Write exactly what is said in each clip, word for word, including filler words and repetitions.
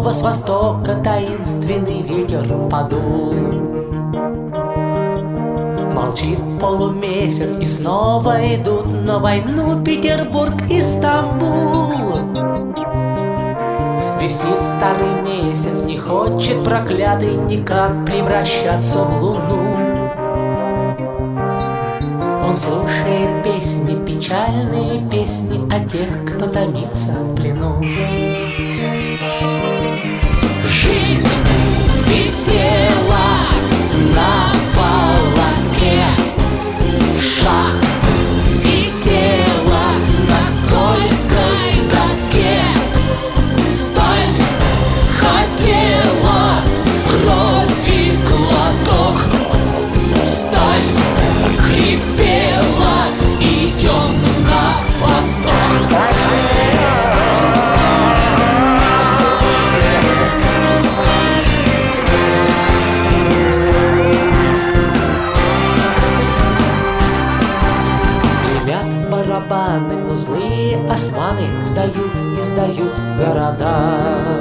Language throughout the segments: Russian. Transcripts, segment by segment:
снова с востока таинственный ветер подул. Молчит полумесяц, и снова идут на войну Петербург и Стамбул. Висит старый месяц, не хочет проклятый никак превращаться в луну. Он слушает песни, печальные песни о тех, кто томится в плену. Жизнь висела на волоске, шах и тело на скользкой доске. Сталь хотела крови глоток, сталь хрипела: идем на восток. Гремят барабаны, но злые османы сдают и сдают города.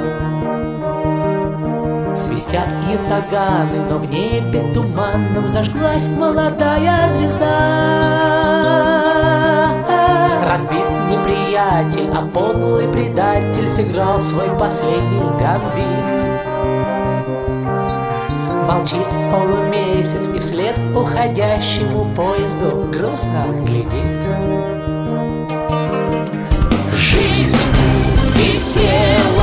Свистят ятаганы, но в небе туманном зажглась молодая звезда. Разбит неприятель, а подлый предатель сыграл свой последний гамбит. Молчит полумесяц и вслед уходящему поезду грустно глядит. Жизнь висела